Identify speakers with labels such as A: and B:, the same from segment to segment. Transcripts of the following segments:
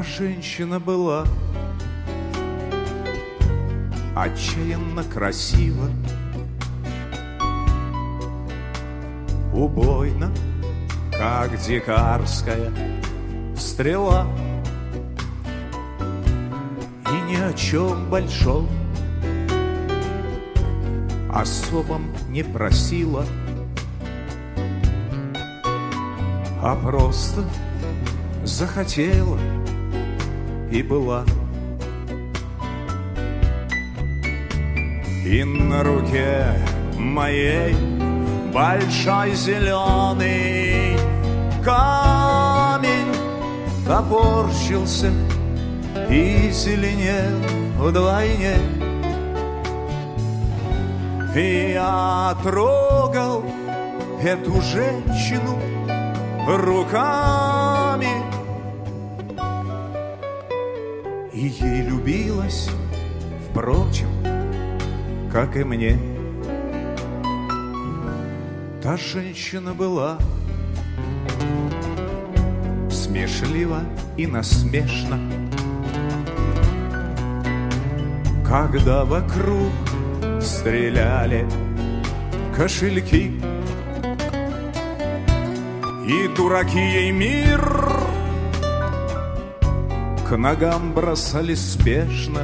A: женщина была отчаянно красива, убойна, как дикарская стрела, и ни о чем большом особом не просила, а просто захотела и была. И на руке моей большой зеленый камень топорщился и зеленел вдвойне. И я трогал эту женщину руками, и ей любилось, впрочем, как и мне. Та женщина была смешлива и насмешна, когда вокруг стреляли кошельки, и дураки ей мир к ногам бросали спешно.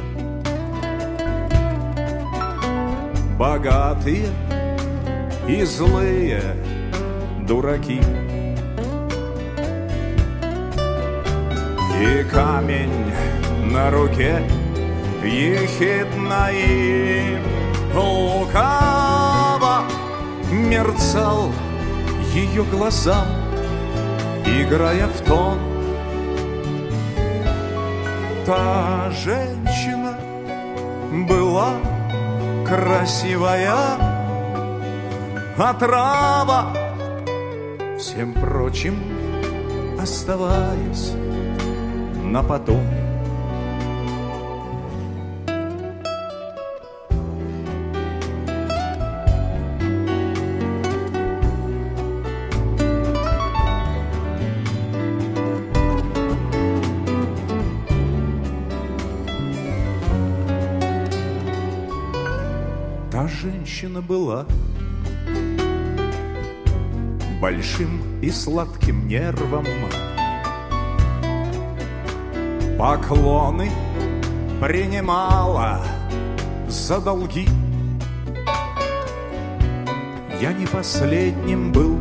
A: Богатые и злые дураки. И камень на руке ехидно и лукаво мерцал ее глазам, играя в тон. Та женщина была красивая отрава, всем прочим оставаясь на потом. Та женщина была большим и сладким нервом, поклоны принимала за долги. Я не последним был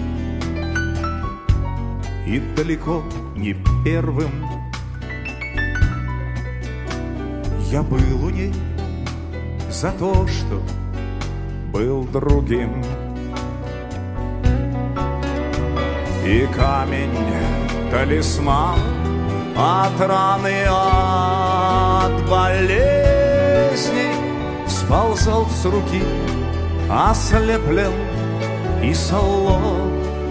A: и далеко не первым. Я был у ней за то, что был другим. И камень, талисман от раны, от болезни сползал с руки, ослеплен и солон.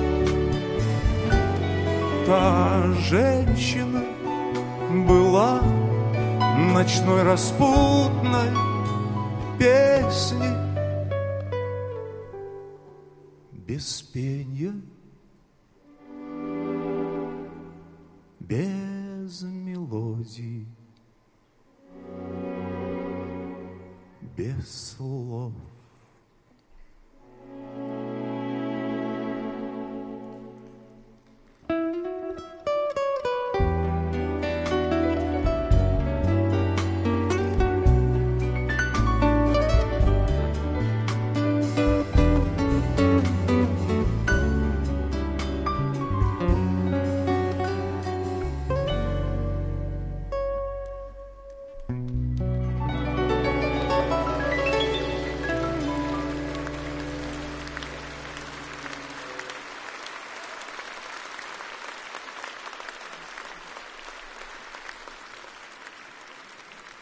A: Та женщина была ночной распутной песни без пенья, без мелодий, без слов.